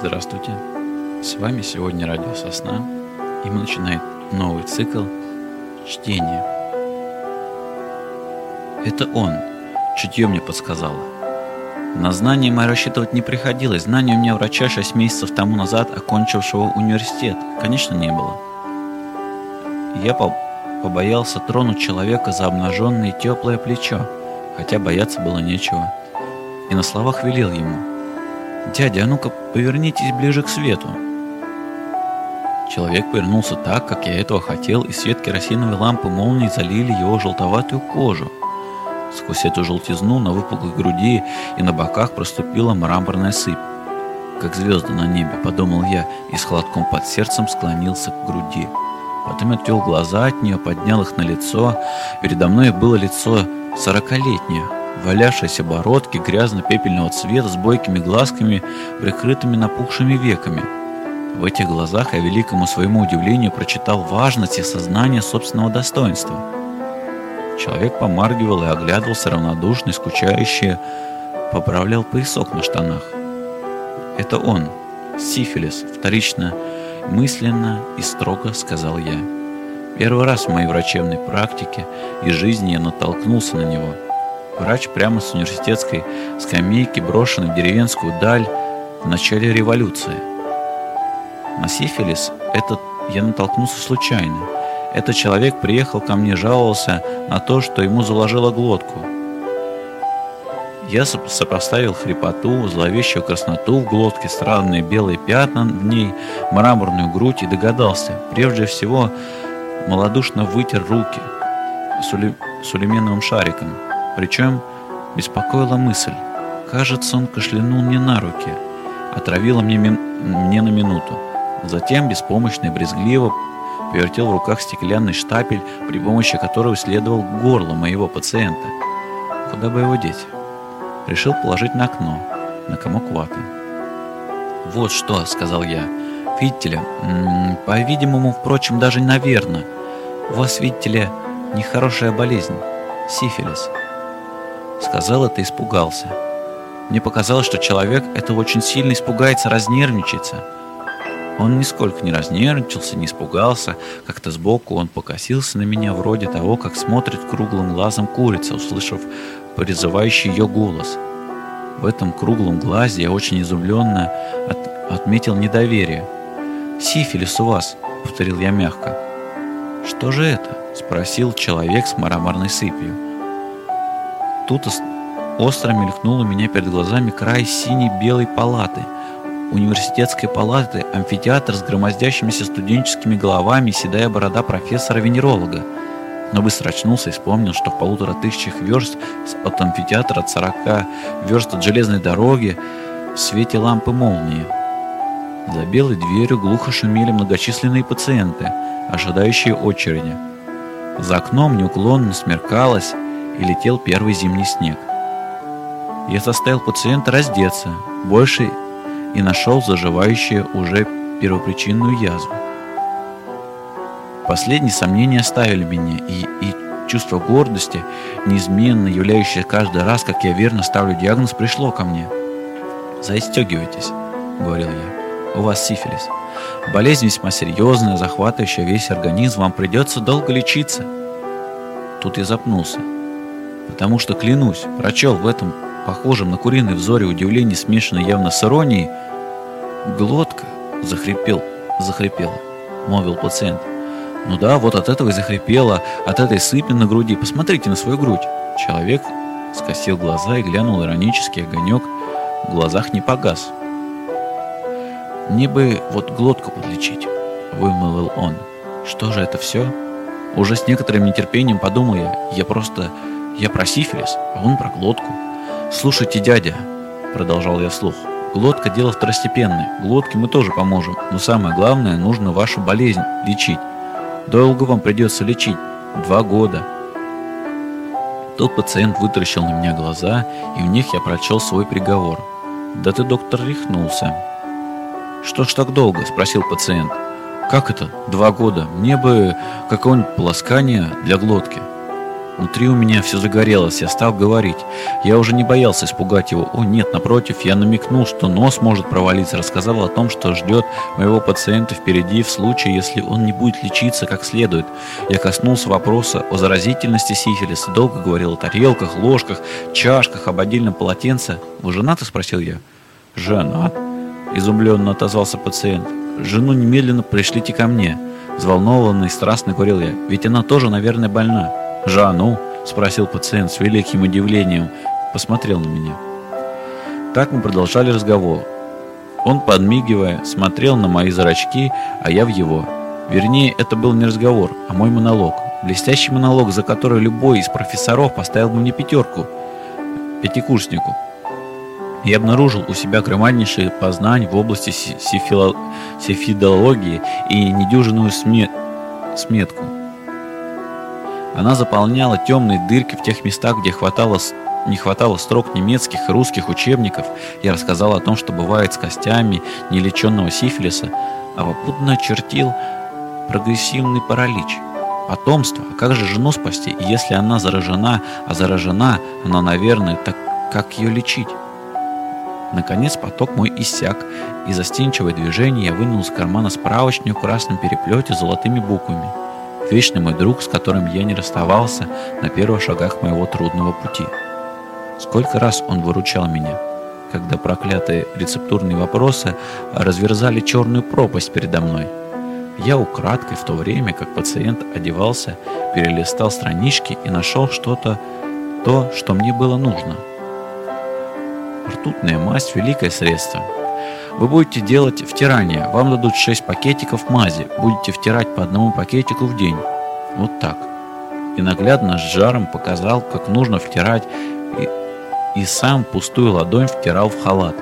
Здравствуйте, с вами сегодня Радио Сосна, и мы начинаем новый цикл чтения. Это он, чутье мне подсказало. На знания мои рассчитывать не приходилось, знания у меня врача 6 месяцев тому назад, окончившего университет, конечно, не было. Я побоялся тронуть человека за обнаженное и теплое плечо, хотя бояться было нечего, и на словах велел ему: «Дядя, а ну-ка повернитесь ближе к свету». Человек повернулся так, как я этого хотел, и свет керосиновой лампы молнии залили его желтоватую кожу. Сквозь эту желтизну на выпуклой груди и на боках проступила мраморная сыпь. «Как звезды на небе», — подумал я, и с холодком под сердцем склонился к груди. Потом отвел глаза от нее, поднял их на лицо. Передо мной было лицо 40-летнее, валявшиеся бородки грязно-пепельного цвета с бойкими глазками, прикрытыми напухшими веками. В этих глазах я, великому своему удивлению, прочитал важность и сознание собственного достоинства. Человек помаргивал и оглядывался равнодушно и скучающе, поправлял поясок на штанах. «Это он, сифилис», — вторично, мысленно и строго сказал я. Первый раз в моей врачебной практике и жизни я натолкнулся на него. Врач прямо с университетской скамейки, брошенный в деревенскую даль в начале революции. На сифилис этот я натолкнулся случайно. Этот человек приехал ко мне, жаловался на то, что ему заложило глотку. Я сопоставил хрипоту, зловещую красноту в глотке, странные белые пятна в ней, мраморную грудь и догадался. Прежде всего, малодушно вытер руки сулеменовым шариком. Причем беспокоила мысль: кажется, он кашлянул мне на руки, отравила мне на минуту. Затем беспомощно и брезгливо повертел в руках стеклянный штапель, при помощи которого исследовал горло моего пациента. Куда бы его деть? Решил положить на окно, на комок ваты. «Вот что», — сказал я, — «видите ли, по-видимому, впрочем, даже наверное, у вас, видите ли, нехорошая болезнь, сифилис». Сказал это и испугался. Мне показалось, что человек этого очень сильно испугается, разнервничается. Он нисколько не разнервничался, не испугался. Как-то сбоку он покосился на меня, вроде того, как смотрит круглым глазом курица, услышав призывающий ее голос. В этом круглом глазе я очень изумленно отметил недоверие. «Сифилис у вас», — повторил я мягко. «Что же это?» — спросил человек с мраморной сыпью. Тут остро мелькнул у меня перед глазами край синей-белой палаты, университетской палаты, амфитеатр с громоздящимися студенческими головами и седая борода профессора-венеролога. Но быстро очнулся и вспомнил, что в 1500 верст от амфитеатра, от 40 верст от железной дороги, в свете лампы молнии. За белой дверью глухо шумели многочисленные пациенты, ожидающие очереди. За окном неуклонно смеркалось и летел первый зимний снег. Я заставил пациента раздеться, больше и нашел заживающую уже первопричинную язву. Последние сомнения оставили меня, и чувство гордости, неизменно являющее каждый раз, как я верно ставлю диагноз, пришло ко мне. «Застегивайтесь», — говорил я, — «у вас сифилис. Болезнь весьма серьезная, захватывающая весь организм, вам придется долго лечиться». Тут я запнулся, потому что, клянусь, прочел в этом похожем на куриный взоре удивление, смешанное явно с иронией. «Глотка захрипела», — молвил пациент. «Ну да, вот от этого и захрипела, от этой сыпи на груди. Посмотрите на свою грудь». Человек скосил глаза и глянул иронический огонек. В глазах не погас. «Мне бы вот глотку подлечить», — вымолвил он. «Что же это все?» Уже с некоторым нетерпением подумал я про сифилис, а он про глотку. «Слушайте, дядя», — продолжал я вслух, — «глотка — дело второстепенное. Глотке мы тоже поможем, но самое главное, нужно вашу болезнь лечить. Долго вам придется лечить. 2 года». Тут пациент вытаращил на меня глаза, и в них я прочел свой приговор. «Да ты, доктор, рехнулся». «Что ж так долго?» — спросил пациент. «Как это? 2 года? Мне бы какое-нибудь полоскание для глотки». Внутри у меня все загорелось, я стал говорить. Я уже не боялся испугать его. О нет, напротив, я намекнул, что нос может провалиться, рассказал о том, что ждет моего пациента впереди в случае, если он не будет лечиться как следует. Я коснулся вопроса о заразительности сифилиса, долго говорил о тарелках, ложках, чашках, об отдельном полотенце. «Вы женаты?» — спросил я. «Женат», — изумленно отозвался пациент. «Жену немедленно пришлите ко мне», — взволнованно и страстно говорил я. «Ведь она тоже, наверное, больна». «Жанну?» — спросил пациент с великим удивлением, посмотрел на меня. Так мы продолжали разговор. Он, подмигивая, смотрел на мои зрачки, а я в его. Вернее, это был не разговор, а мой монолог. Блестящий монолог, за который любой из профессоров поставил бы мне 5, пятикурснику. Я обнаружил у себя громаднейшие познания в области сифидологии и недюжинную сметку. Она заполняла темные дырки в тех местах, где не хватало строк немецких и русских учебников. Я рассказал о том, что бывает с костями нелеченного сифилиса, а попутно очертил прогрессивный паралич. Потомство, а как же жену спасти, если она заражена, а заражена она, наверное, так как ее лечить? Наконец поток мой иссяк, и застенчивое движение я вынул из кармана справочник в красном переплете с золотыми буквами. Вечный мой друг, с которым я не расставался на первых шагах моего трудного пути. Сколько раз он выручал меня, когда проклятые рецептурные вопросы разверзали черную пропасть передо мной. Я украдкой в то время, как пациент одевался, перелистал странички и нашел что-то, что мне было нужно. Ртутная мазь – великое средство. Вы будете делать втирание, вам дадут 6 пакетиков мази, будете втирать по 1 пакетику в день. Вот так. И наглядно с жаром показал, как нужно втирать, и сам пустую ладонь втирал в халат.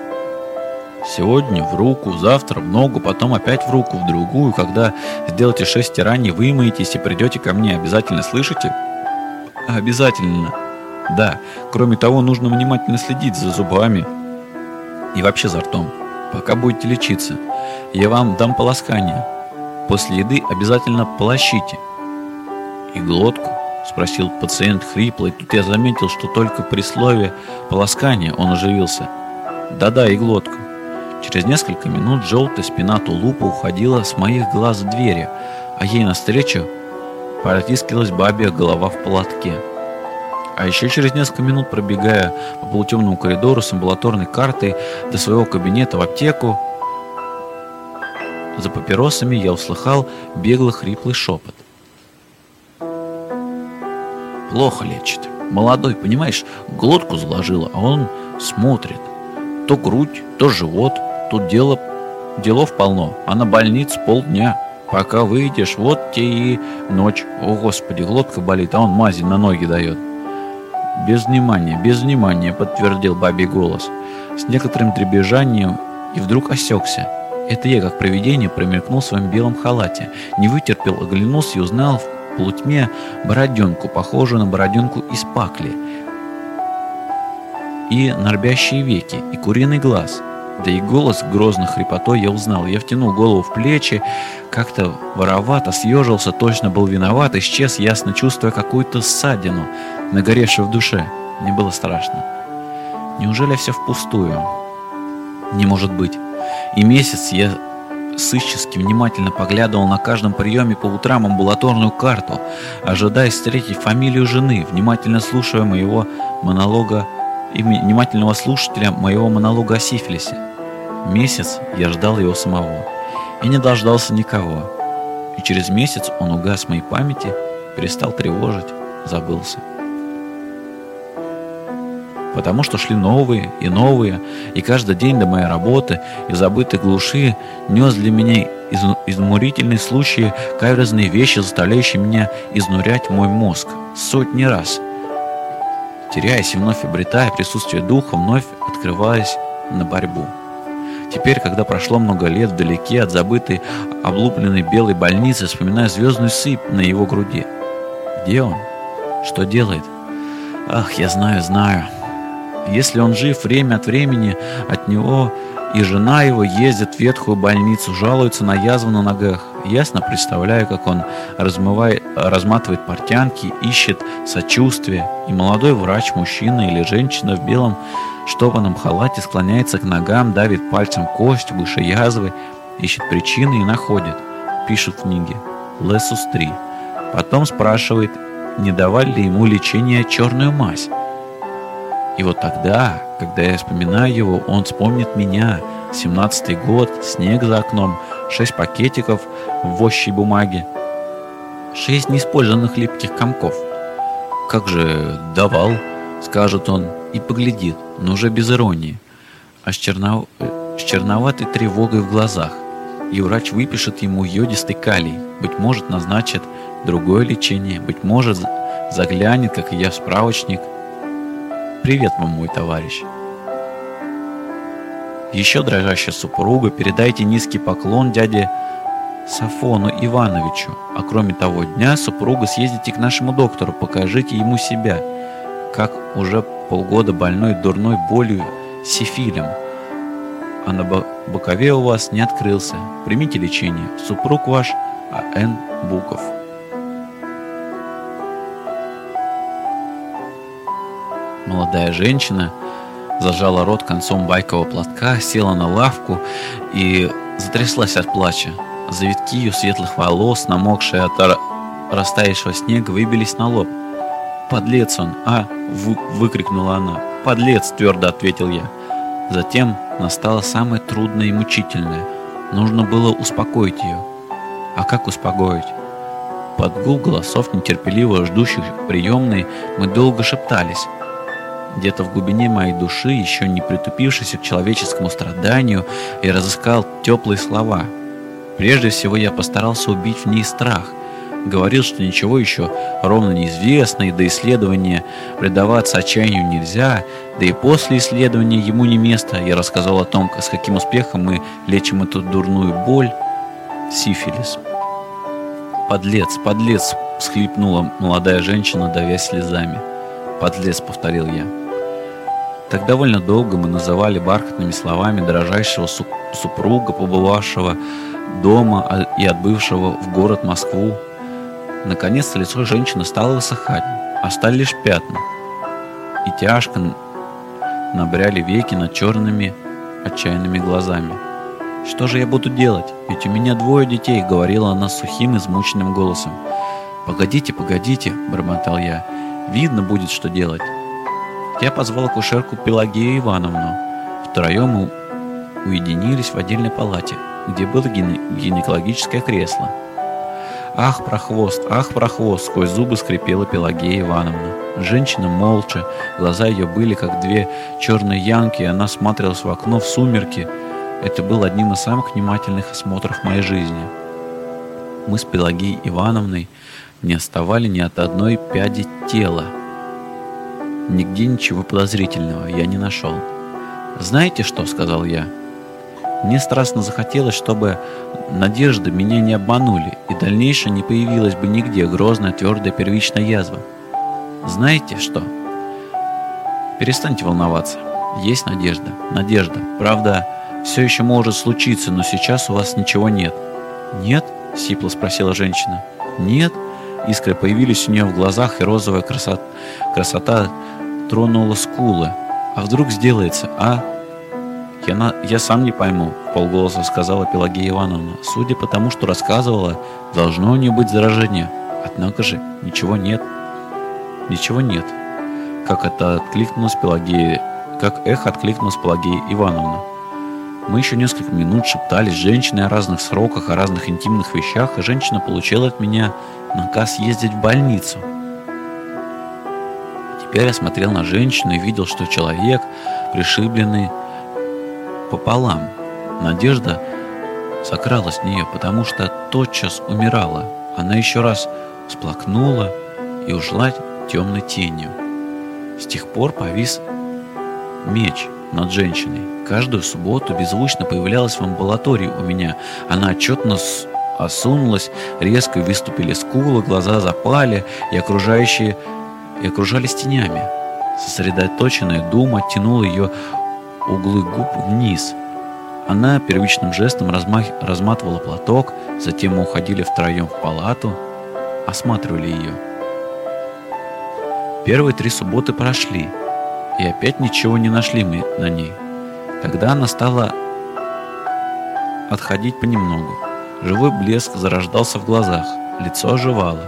Сегодня в руку, завтра в ногу, потом опять в руку, в другую. Когда сделаете 6 втираний, вымоетесь и придете ко мне. Обязательно, слышите? Обязательно. Да, кроме того, нужно внимательно следить за зубами и вообще за ртом, пока будете лечиться. Я вам дам полоскание. После еды обязательно полощите. И глотку? Спросил пациент хрипло, и тут я заметил, что только при слове полоскание он оживился. Да-да, и глотку. Через несколько минут желтая спина тулупа уходила с моих глаз в двери, а ей навстречу протискивалась бабья голова в платке. А еще через несколько минут, пробегая по полутемному коридору с амбулаторной картой до своего кабинета в аптеку, за папиросами я услыхал беглый хриплый шепот. Плохо лечит. Молодой, понимаешь, глотку заложила, а он смотрит. То грудь, то живот, тут делов полно, а на больнице полдня. Пока выйдешь, вот те и ночь. О, Господи, глотка болит, а он мази на ноги дает. Без внимания, подтвердил бабий голос, с некоторым дребезжанием, и вдруг осекся. Это я, как привидение, промелькнул в своем белом халате, не вытерпел, оглянулся и узнал в полутьме бороденку, похожую на бороденку из пакли, и нарбящие веки, и куриный глаз. Да и голос грозно хрипотой я узнал. Я втянул голову в плечи, как-то воровато съежился, точно был виноват, исчез, ясно чувствуя какую-то ссадину, нагоревшую в душе. Мне было страшно. Неужели все впустую? Не может быть. И месяц я сыщески внимательно поглядывал на каждом приеме по утрам амбулаторную карту, ожидая встретить фамилию жены, внимательного слушателя моего монолога о сифилисе. Месяц я ждал его самого и не дождался никого. И через месяц он угас в моей памяти, перестал тревожить, забылся. Потому что шли новые, и каждый день до моей работы из забытой глуши нес для меня изумительные случаи, каверзные вещи, заставляющие меня изнурять мой мозг сотни раз. Теряясь и вновь обретая присутствие духа, вновь открываясь на борьбу. Теперь, когда прошло много лет вдалеке от забытой облупленной белой больницы, вспоминаю звездную сыпь на его груди. Где он? Что делает? Ах, я знаю. Если он жив, время от времени от него и жена его ездит в ветхую больницу, жалуется на язву на ногах. Ясно представляю, как он разматывает портянки, ищет сочувствия, и молодой врач, мужчина или женщина в белом штопанном халате склоняется к ногам, давит пальцем кость выше язвы, ищет причины и находит. Пишет в книге «Лесус 3». Потом спрашивает, не давали ли ему лечение черную мазь. И вот тогда, когда я вспоминаю его, он вспомнит меня. 17-й год, снег за окном, 6 пакетиков в вощей бумаге, 6 неиспользованных липких комков. «Как же давал», — скажет он и поглядит, но уже без иронии, а с черноватой тревогой в глазах. И врач выпишет ему йодистый калий, быть может, назначит другое лечение, быть может, заглянет, как и я, в справочник. «Привет вам, мой товарищ». Еще, дрожащая супруга, передайте низкий поклон дяде Сафону Ивановичу. А кроме того дня, супруга, съездите к нашему доктору, покажите ему себя, как уже полгода больной дурной болью сифилем, а на бокове у вас не открылся. Примите лечение. Супруг ваш А.Н. Буков. Молодая женщина зажала рот концом байкового платка, села на лавку и затряслась от плача. Завитки ее светлых волос, намокшие от растаявшего снега, выбились на лоб. «Подлец он, а!» — выкрикнула она. «Подлец!» — твердо ответил я. Затем настало самое трудное и мучительное. Нужно было успокоить ее. А как успокоить? Под гул голосов, нетерпеливо ждущих приемной, мы долго шептались. Где-то в глубине моей души, еще не притупившейся к человеческому страданию, я разыскал теплые слова. Прежде всего я постарался убить в ней страх. Говорил, что ничего еще ровно неизвестно, и до исследования предаваться отчаянию нельзя, да и после исследования ему не место. Я рассказал о том, с каким успехом мы лечим эту дурную боль, сифилис. «Подлец, подлец!» — всхлипнула молодая женщина, давясь слезами. «Подлец!» — повторил я. Так довольно долго мы называли бархатными словами дрожащего супруга, побывавшего дома и отбывшего в город Москву. Наконец-то лицо женщины стало высыхать, остались лишь пятна, и тяжко набряли веки над черными отчаянными глазами. «Что же я буду делать? Ведь у меня 2 детей», — говорила она сухим, измученным голосом. «Погодите, погодите», — бормотал я, — «видно будет, что делать». Я позвал акушерку Пелагею Ивановну. Втроем мы уединились в отдельной палате, где было гинекологическое кресло. «Ах, прохвост, сквозь зубы скрипела Пелагея Ивановна. Женщина молча, глаза ее были как 2 черные янки, и она смотрелась в окно в сумерки. Это был одним из самых внимательных осмотров моей жизни. Мы с Пелагеей Ивановной не отставали ни от одной пяди тела. Нигде ничего подозрительного я не нашел. «Знаете что?» — сказал я. Мне страстно захотелось, чтобы надежды меня не обманули, и дальнейшее не появилась бы нигде грозная, твердая первичная язва. «Знаете что? Перестаньте волноваться. Есть надежда. Надежда. Правда, все еще может случиться, но сейчас у вас ничего нет». «Нет?» — сипло спросила женщина. «Нет?» Искры появились у нее в глазах, и розовая красота тронула скулы. «А вдруг сделается, а?» «Я сам не пойму», — вполголоса сказала Пелагея Ивановна. «Судя по тому, что рассказывала, должно у нее быть заражение. Однако же ничего нет». «Ничего нет», как эхо откликнулась Пелагея Ивановна. Мы еще несколько минут шептались с женщиной о разных сроках, о разных интимных вещах, и женщина получила от меня наказ ездить в больницу. Теперь я смотрел на женщину и видел, что человек, пришибленный пополам. Надежда закралась в нее, потому что тотчас умирала. Она еще раз всплакнула и ушла темной тенью. С тех пор повис меч над женщиной. Каждую субботу беззвучно появлялась в амбулатории у меня. Она отчетно осунулась, резко выступили скулы, глаза запали и окружали тенями. Сосредоточенная дума оттянула ее углы губ вниз. Она первичным жестом разматывала платок, затем мы уходили втроем в палату, осматривали ее. Первые 3 субботы прошли, и опять ничего не нашли мы на ней. Тогда она стала отходить понемногу. Живой блеск зарождался в глазах, лицо оживало.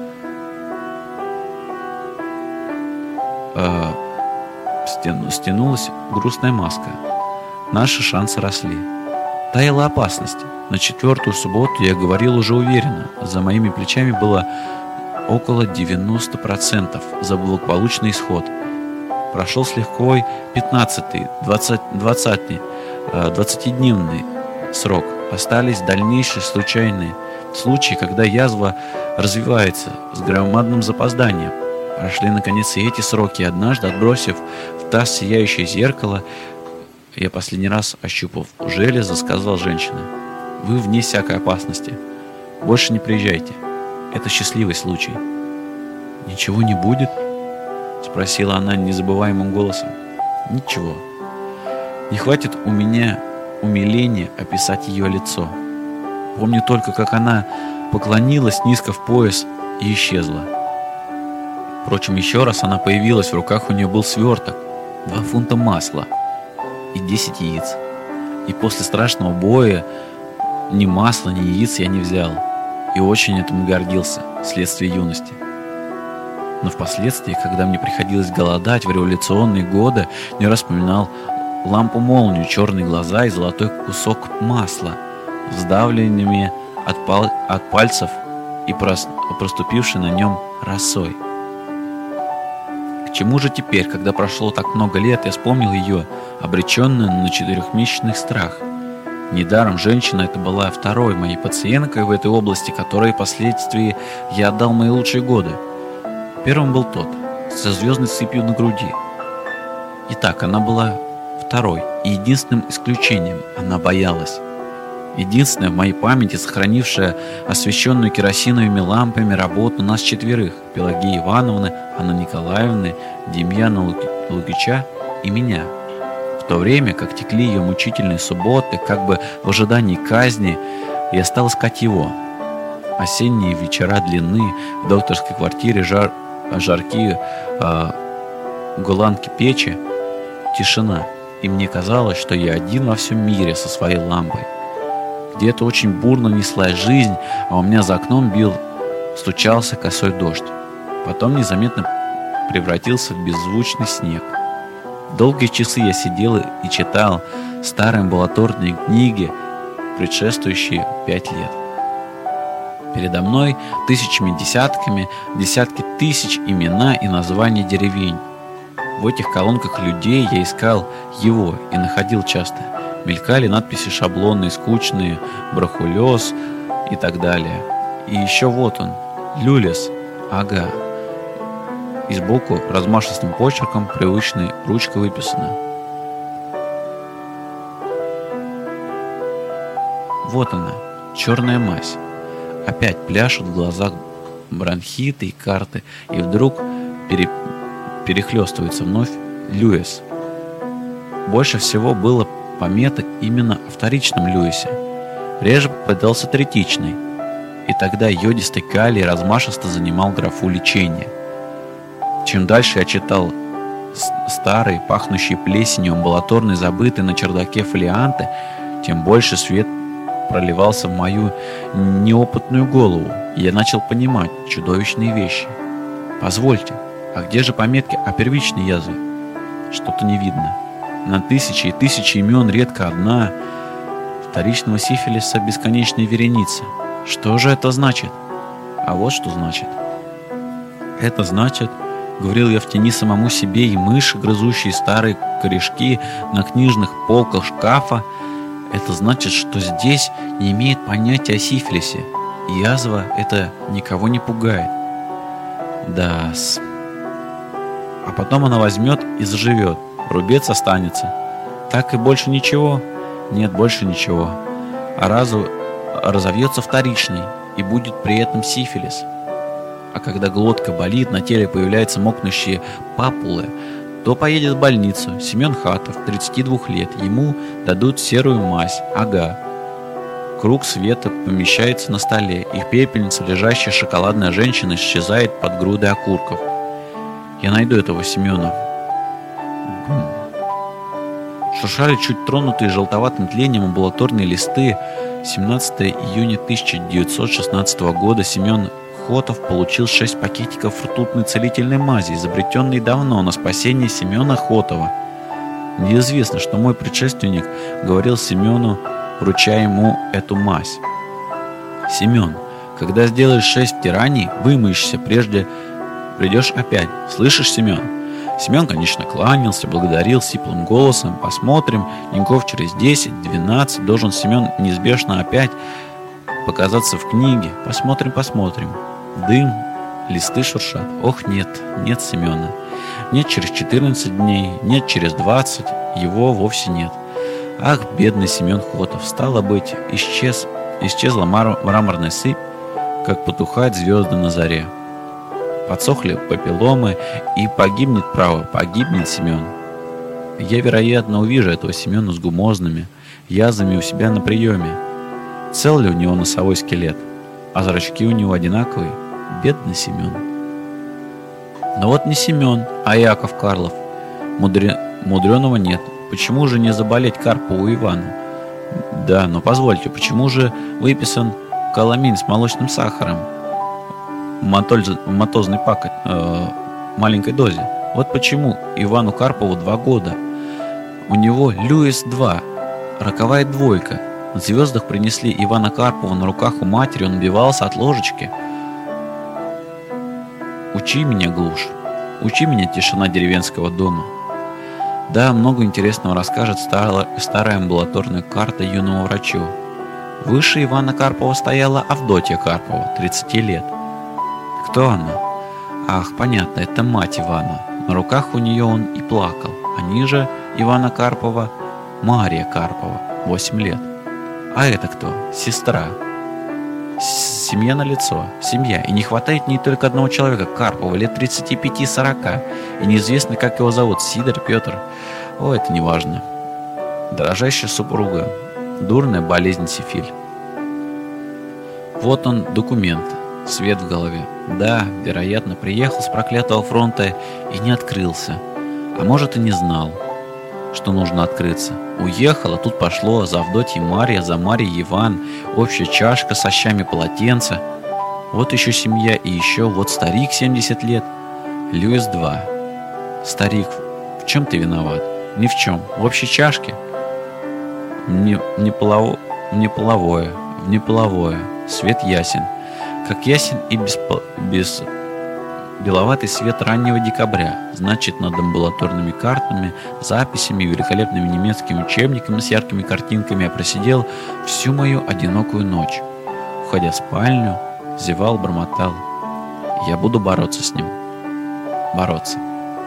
Стянулась грустная маска. Наши шансы росли. Таяла опасность. На 4-ю субботу я говорил уже уверенно. За моими плечами было около 90% за благополучный исход. Прошел с лихвой 15-й, 20-дневный срок. Остались дальнейшие случайные случаи, когда язва развивается с громадным запозданием. Прошли, наконец, и эти сроки. Однажды, отбросив в таз сияющее зеркало, я последний раз, ощупав железо, сказал женщине: «Вы вне всякой опасности. Больше не приезжайте. Это счастливый случай». «Ничего не будет?» — спросила она незабываемым голосом. «Ничего. Не хватит у меня умиления описать ее лицо. Помню только, как она поклонилась низко в пояс и исчезла. Впрочем, еще раз она появилась, в руках у нее был сверток, 2 фунта масла и 10 яиц. И после страшного боя ни масла, ни яиц я не взял, и очень этому гордился, вследствие юности. Но впоследствии, когда мне приходилось голодать в революционные годы, не раз вспоминал лампу-молнию, черные глаза и золотой кусок масла, сдавленными от пальцев и проступившей на нем росой. К чему же теперь, когда прошло так много лет, я вспомнил ее, обреченную на 4-месячный страх? Недаром женщина эта была 2-й моей пациенткой в этой области, которой впоследствии я отдал мои лучшие годы. Первым был тот, со звездной сыпью на груди. Итак, она была 2-й, и единственным исключением она боялась. Единственная в моей памяти, сохранившая освещенную керосиновыми лампами работу нас 4: Пелагеи Ивановны, Анны Николаевны, Демьяна Лукича и меня. В то время, как текли ее мучительные субботы, как бы в ожидании казни, я стал искать его. Осенние вечера длинны, в докторской квартире жаркие гуланки печи, тишина, и мне казалось, что я один во всем мире со своей лампой. Где-то очень бурно неслась жизнь, а у меня за окном стучался косой дождь. Потом незаметно превратился в беззвучный снег. Долгие часы я сидел и читал старые амбулаторные книги, предшествующие 5 лет. Передо мной тысячами десятками, десятки тысяч имена и названия деревень. В этих колонках людей я искал его и находил часто. Мелькали надписи шаблонные, скучные, брахулез и так далее. И еще вот он, Люлес, ага. И сбоку размашистым почерком привычной ручкой выписано. Вот она, черная мазь. Опять пляшут в глазах бронхиты и карты, и вдруг перехлестывается вновь Льюис. Больше всего было пометок именно о вторичном Льюисе. Реже попадался третичный, и тогда йодистый калий размашисто занимал графу лечения. Чем дальше я читал старые, пахнущие плесенью, амбулаторные, забытые на чердаке фолианты, тем больше свет проливался в мою неопытную голову, и я начал понимать чудовищные вещи. Позвольте, а где же пометки о первичной язве? Что-то не видно. На тысячи и тысячи имен редко одна. Вторичного сифилиса бесконечная вереница. Что же это значит? А вот что значит. Это значит, говорил я в тени самому себе, и мыши, грызущие старые корешки на книжных полках шкафа, это значит, что здесь не имеет понятия о сифилисе, и язва это никого не пугает. Да-с. А потом она возьмет и заживет, рубец останется. Так и больше ничего? Нет, больше ничего. А разовьется вторичный, и будет при этом сифилис. А когда глотка болит, на теле появляются мокнущие папулы, Кто поедет в больницу? Семен Хатов, 32 лет. Ему дадут серую мазь. Ага. Круг света помещается на столе, и пепельница, лежащая шоколадная женщина, исчезает под грудой окурков. Я найду этого Семена. Шуршали чуть тронутые желтоватым тлением амбулаторные листы. 17 июня 1916 года Семен Хотов получил 6 пакетиков ртутной целительной мази, изобретенной давно на спасение Семена Хотова. Неизвестно, что мой предшественник говорил Семену, вручая ему эту мазь. Семен, когда сделаешь 6 втираний, вымоешься, прежде придешь опять. Слышишь, Семен? Семен, конечно, кланялся, благодарил сиплым голосом. Посмотрим, деньков через 10-12 должен Семен неизбежно опять показаться в книге. Посмотрим. Дым, листы шуршат. Ох, нет Семена. Нет через 14 дней, нет через 20, его вовсе нет. Ах, бедный Семен Хотов, стало быть, исчезла мраморная сыпь, как потухают звезды на заре. Подсохли папилломы, и погибнет Семен. Я, вероятно, увижу этого Семена с гумозными язвами у себя на приеме. Цел ли у него носовой скелет, а зрачки у него одинаковые? Бедный Семен. Но вот не Семен, а Яков Карлов. Мудреного нет. Почему же не заболеть Карпову Ивану? Да, но позвольте, почему же выписан каламин с молочным сахаром? Матозный пакет в маленькой дозе. Вот почему Ивану Карпову 2 года. У него Люис-2, роковая двойка. На звездах принесли Ивана Карпова на руках у матери, он убивался от ложечки. Учи меня, глушь, учи меня, тишина деревенского дома. Да, много интересного расскажет старая амбулаторная карта юному врачу. Выше Ивана Карпова стояла Авдотья Карпова, 30 лет. Кто она? Ах, понятно, это мать Ивана. На руках у нее он и плакал. А ниже Ивана Карпова Мария Карпова, 8 лет. А это кто? Сестра. Семья налицо. Семья. И не хватает в ней только одного человека, Карпова, лет 35-40. И неизвестно, как его зовут, Сидор, Петр. О, это не важно. Дорожащая супруга. Дурная болезнь сифиль. Вот он, документ. Свет в голове. Да, вероятно, приехал с проклятого фронта и не открылся. А может, и не знал, что нужно открыться. Уехал, а тут пошло за Авдотьей Марья, за Марьей Иван, общая чашка с щами полотенца. Вот еще семья, и еще вот старик 70 лет. Люис-2. Старик, в чем ты виноват? Ни в чем. В общей чашке? В неполовое. Свет ясен. Как ясен и без беловатый свет раннего декабря. Значит, над амбулаторными картами, записями и великолепными немецкими учебниками с яркими картинками я просидел всю мою одинокую ночь. Входя в спальню, зевал, бормотал. Я буду бороться с ним. Бороться.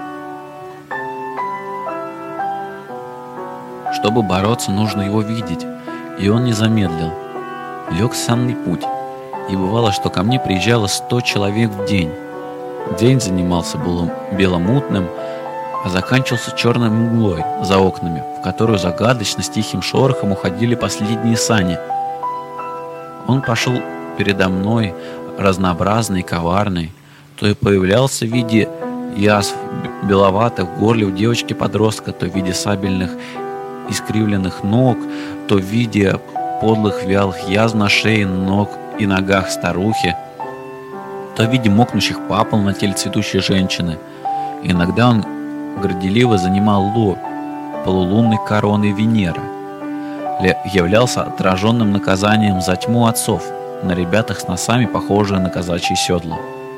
Чтобы бороться, нужно его видеть. И он не замедлил. Лег в санный путь. И бывало, что ко мне приезжало 100 человек в день. День занимался беломутным, а заканчивался черной мглой за окнами, в которую загадочно с тихим шорохом уходили последние сани. Он пошел передо мной, разнообразный, коварный, то и появлялся в виде язв беловатых в горле у девочки-подростка, то в виде сабельных искривленных ног, то в виде подлых вялых язв на шее, ног и ногах старухи, то в виде мокнущих папул на теле цветущей женщины. Иногда он горделиво занимал лоб полулунной короной Венеры, являлся отраженным наказанием за тьму отцов на ребятах с носами, похожие на казачьи седла.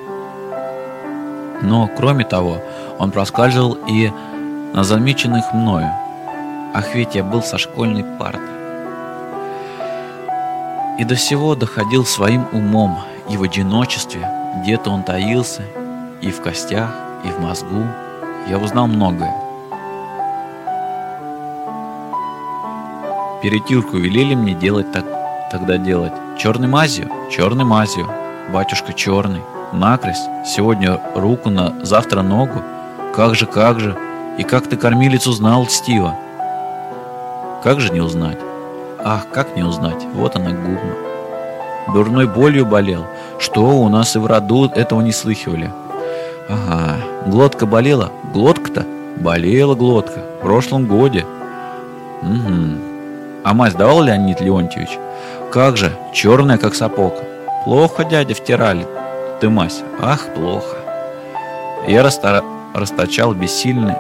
Но, кроме того, он проскальзывал и на замеченных мною. Ах, ведь я был со школьной парты. И до всего доходил своим умом, и в одиночестве, где-то он таился, и в костях, и в мозгу. Я узнал многое. Перетирку велели мне делать тогда делать. Черной мазью? Черной мазью. Батюшка черный. Накрест. Сегодня руку, завтра ногу. Как же. И как ты кормилицу знал, Стива? Как же не узнать? Ах, как не узнать? Вот она губна. Дурной болью болел. Что, у нас и в роду этого не слыхивали. Ага, глотка болела? Глотка-то? Болела глотка. В прошлом годе. Угу. А мазь давал Леонид Леонтьевич? Как же, черная, как сапог. Плохо, дядя, втирали ты мазь. Ах, плохо. Я расточал бессильно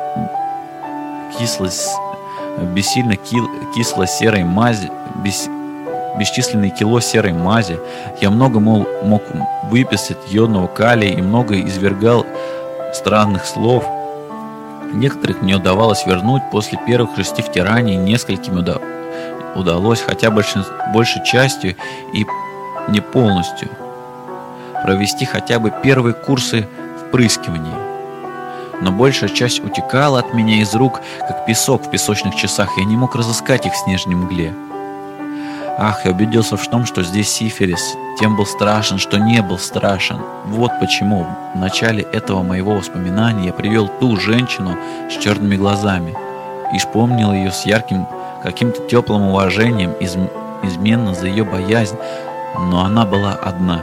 кисло-серой мази, бесчисленные кило серой мази. Я много, мог выписать йодного калия и много извергал странных слов. Некоторых мне удавалось вернуть после первых 6 втираний, нескольким удалось, хотя большей частью и не полностью, провести хотя бы первые курсы впрыскивания. Но большая часть утекала от меня из рук, как песок в песочных часах, и я не мог разыскать их в снежной мгле. Ах, я убедился в том, что здесь сифилис, тем был страшен, что не был страшен. Вот почему в начале этого моего воспоминания я привел ту женщину с черными глазами и вспомнил ее с ярким, каким-то теплым уважением, изменно за ее боязнь, но она была одна.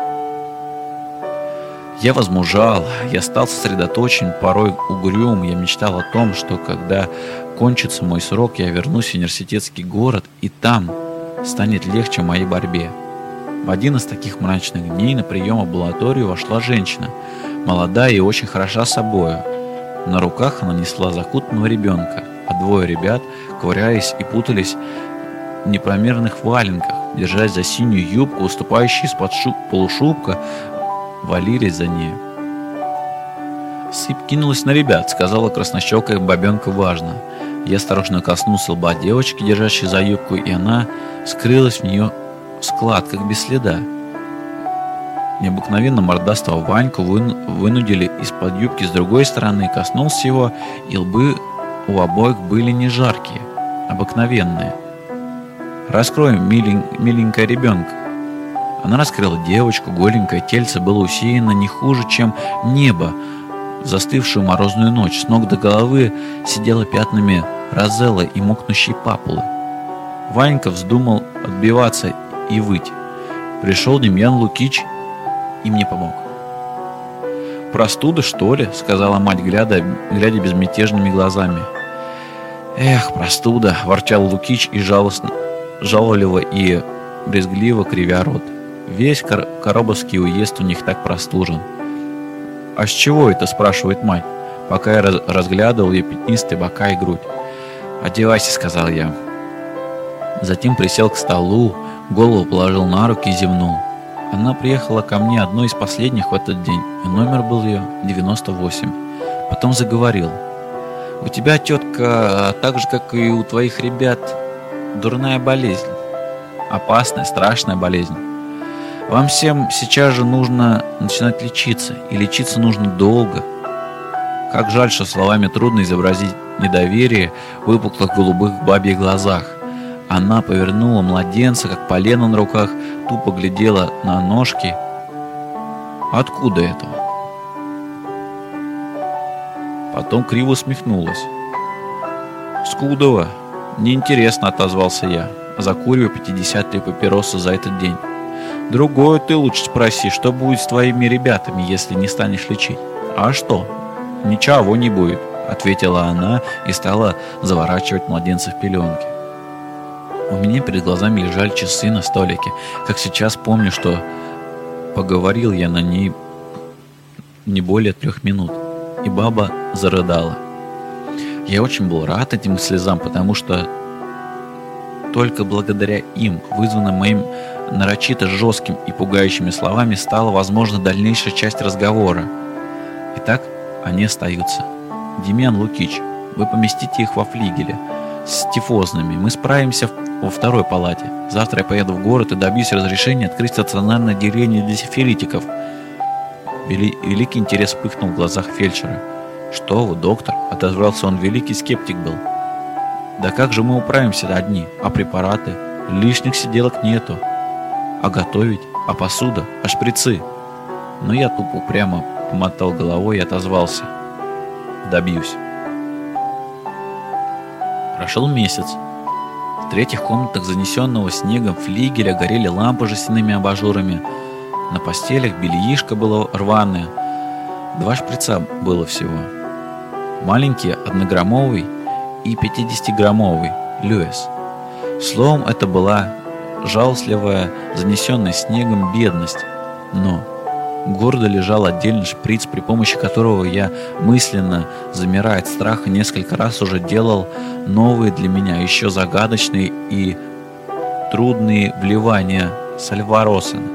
Я возмужал, я стал сосредоточен, порой угрюм. Я мечтал о том, что когда кончится мой срок, я вернусь в университетский город, и там станет легче в моей борьбе. В один из таких мрачных дней на прием в амбулаторию вошла женщина, молодая и очень хороша собою. На руках она несла закутанного ребенка, а 2 ребят, ковыряясь и путались в непромерных валенках, держась за синюю юбку, выступающую из-под полушубка, валились за нею. «Сыпь кинулась на ребят», — сказала краснощекая бабенка важно. Я осторожно коснулся лба девочки, держащей за юбку, и она скрылась в нее в складках без следа. Необыкновенно мордастого Ваньку вынудили из-под юбки с другой стороны, коснулся его, и лбы у обоих были не жаркие, обыкновенные. «Раскрой, миленькая ребенка». Она раскрыла девочку, голенькое тельце было усеяно не хуже, чем небо в застывшую морозную ночь. С ног до головы сидела пятнами розелла и мокнущие папулы. Ванька вздумал отбиваться и выть. Пришел Демьян Лукич и мне помог. «Простуда, что ли?» — сказала мать, глядя безмятежными глазами. «Эх, простуда!» — ворчал Лукич и жалостливо и брезгливо кривя рот. Весь Коробовский уезд у них так простужен. «А с чего это?» — спрашивает мать, пока я разглядывал ее пятнистые бока и грудь. «Одевайся», — сказал я. Затем присел к столу, голову положил на руки и зевнул. Она приехала ко мне одной из последних в этот день, и номер был ее 98. Потом заговорил. «У тебя, тетка, так же, как и у твоих ребят, дурная болезнь. Опасная, страшная болезнь. Вам всем сейчас же нужно начинать лечиться, и лечиться нужно долго. Как жаль, что словами трудно изобразить недоверие в выпуклых голубых бабьих глазах. Она повернула младенца, как полено на руках, тупо глядела на ножки. Откуда это?» Потом криво усмехнулась. «Скудово. Неинтересно», — отозвался я, закуривая 53 папиросы за этот день. «Другое ты лучше спроси, что будет с твоими ребятами, если не станешь лечить?» «А что? Ничего не будет», — ответила она и стала заворачивать младенца в пеленки. У меня перед глазами лежали часы на столике. Как сейчас помню, что поговорил я на ней не более 3 минут, и баба зарыдала. Я очень был рад этим слезам, потому что только благодаря им, вызванным моим нарочито жестким и пугающими словами, стала возможна дальнейшая часть разговора. Итак, они остаются. «Демьян Лукич, вы поместите их во флигеле с тифозными. Мы справимся во 2-й палате. Завтра я поеду в город и добьюсь разрешения открыть стационарное отделение для сифилитиков». Великий интерес вспыхнул в глазах фельдшера. «Что вы, доктор?» — отозвался он. Великий скептик был. «Да как же мы управимся одни? А препараты? Лишних сиделок нету. А готовить? А посуда? А шприцы?» Но я тупо упрямо помотал головой и отозвался. «Добьюсь». Прошел месяц. В третьих комнатах занесенного снегом флигеля горели лампы жестяными абажурами. На постелях бельишко было рваное. 2 шприца было всего. Маленький 1-граммовый и 50-граммовый Льюис. Словом, это была жалостливая, занесенная снегом бедность. Но гордо лежал отдельный шприц, при помощи которого я мысленно, замирая от страха, несколько раз уже делал новые для меня еще загадочные и трудные вливания Сальваросена.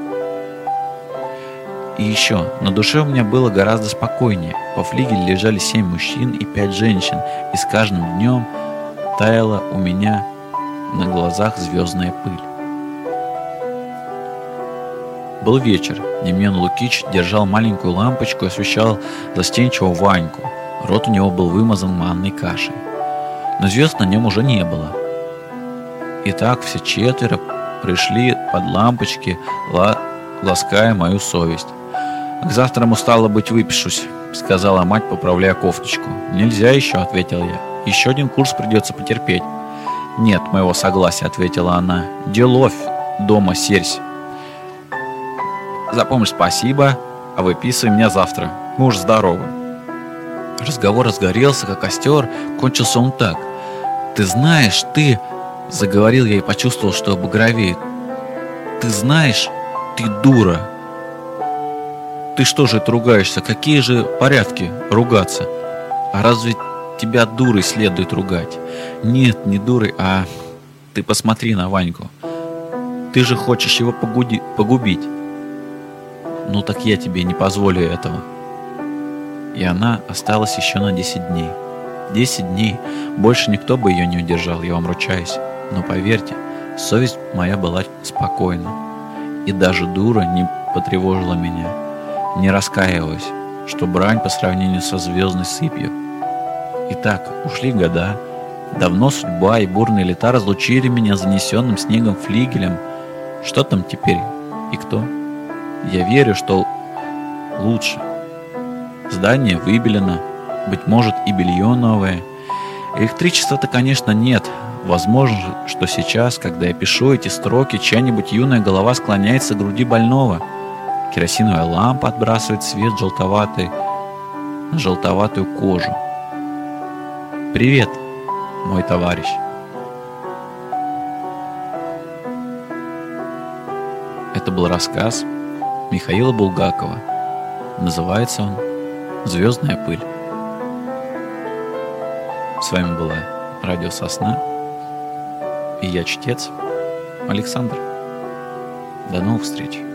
И еще, на душе у меня было гораздо спокойнее. По флигелю лежали 7 мужчин и 5 женщин, и с каждым днем таяла у меня на глазах звездная пыль. Был вечер. Демьян Лукич держал маленькую лампочку и освещал застенчивого Ваньку. Рот у него был вымазан манной кашей. Но звезд на нем уже не было. Итак, все 4 пришли под лампочки, лаская мою совесть. «К завтраму, стало быть, выпишусь», — сказала мать, поправляя кофточку. «Нельзя еще», — ответил я. «Еще 1 курс придется потерпеть». «Нет моего согласия», — ответила она. «Деловь дома серься. За помощь спасибо, а выписывай меня завтра. Мы уж здоровы». Разговор разгорелся, как костер. Кончился он так. «Ты знаешь, ты...» — заговорил я и почувствовал, что багровеет. «Ты знаешь, ты дура. Ты что же это ругаешься? Какие же порядки ругаться? А разве тебя дурой следует ругать? Нет, не дурой, а... Ты посмотри на Ваньку. Ты же хочешь его погубить. Ну так я тебе не позволю этого». И она осталась еще на 10 дней. 10 дней. Больше никто бы ее не удержал, я вам ручаюсь. Но поверьте, совесть моя была спокойна. И даже дура не потревожила меня. Не раскаиваясь, что брань по сравнению со звездной сыпью. Итак, ушли года. Давно судьба и бурные лета разлучили меня с занесенным снегом флигелем. Что там теперь и кто? Я верю, что лучше. Здание выбелено, быть может, и белье новое. Электричества-то, конечно, нет. Возможно, что сейчас, когда я пишу эти строки, чья-нибудь юная голова склоняется к груди больного. Керосиновая лампа отбрасывает свет на желтоватую кожу. Привет, мой товарищ. Это был рассказ Михаила Булгакова. Называется он «Звездная пыль». С вами была Радио Сосна и я, чтец Александр. До новых встреч.